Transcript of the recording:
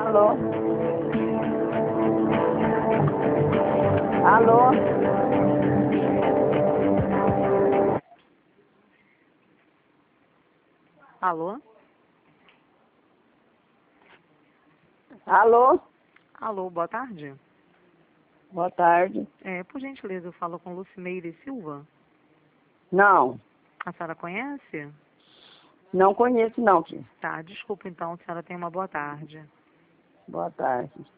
Alô? Alô? Alô? Alô? Alô, boa tarde. Boa tarde. Por gentileza, eu falo com Lucimeire Silva. Não, A senhora conhece? não conheço não, filho. Tá, desculpa então, a senhora tem uma boa tarde. Boa tarde.